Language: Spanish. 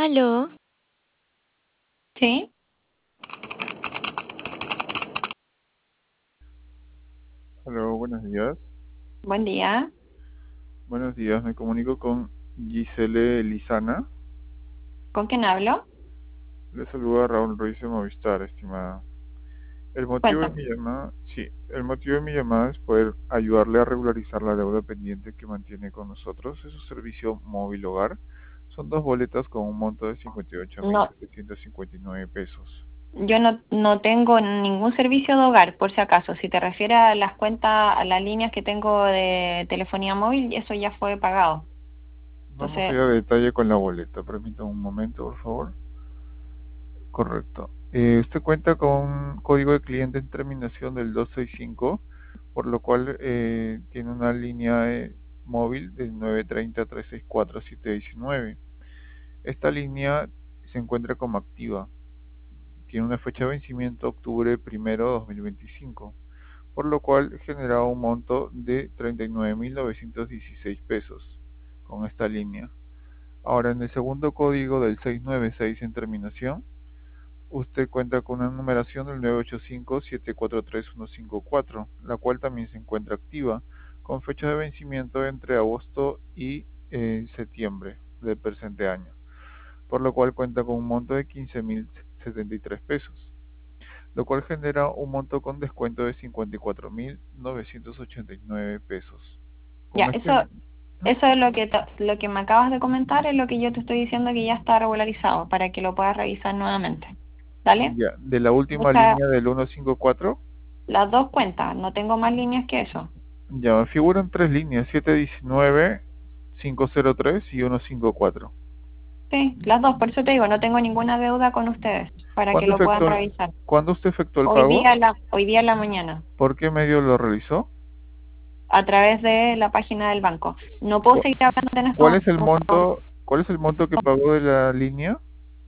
Aló, Sí, Hola, buenos días. buen día. Buenos días, me comunico con Gisele Lizana. ¿Con quién hablo? Le saluda Raúl Ruiz de Movistar, estimada. El motivo de Cuéntame. mi llamada, sí, el motivo de mi llamada es poder ayudarle a regularizar la deuda pendiente que mantiene con nosotros. Es su servicio móvil hogar. Son dos boletas con un monto de cincuenta y ocho mil No, setecientos cincuenta y nueve pesos. yo no tengo ningún servicio de hogar, por si acaso. Si te refieres a las cuentas, a las líneas que tengo de telefonía móvil, eso ya fue pagado. Vamos Entonces, allá de detalle con la boleta. Permítame un momento, por favor. Correcto. Usted cuenta con un código de cliente en terminación del 265, por lo cual tiene una línea móvil del 930-364-719. Esta línea se encuentra como activa. Tiene una fecha de vencimiento octubre 1 2025, por lo cual genera un monto de 39.916 pesos con esta línea. Ahora, en el segundo código del 696 en terminación, usted cuenta con una numeración del 985-743-154, la cual también se encuentra activa, con fecha de vencimiento entre agosto y septiembre del presente año, por lo cual cuenta con un monto de 15.073 pesos, lo cual genera un monto con descuento de 54.989 pesos. ya, Con este... eso es lo que me acabas de comentar, es lo que yo te estoy diciendo que ya está regularizado para que lo puedas revisar nuevamente. ¿Dale? Ya, de la última Deja línea del 154. las dos cuentas, no tengo más líneas que eso. Ya, figuran tres líneas, 719, 503 y 154. Sí, las dos, por eso te digo, no tengo ninguna deuda con ustedes, para que ¿Cuándo lo puedan efectuó, revisar. ¿cuándo usted efectuó el pago? Hoy día en la mañana, ¿Por qué medio lo realizó? a través de la página del banco. No puedo Cu- seguir hablando en este ¿Cuál momento. es el monto, cuál es el monto que pagó de la línea?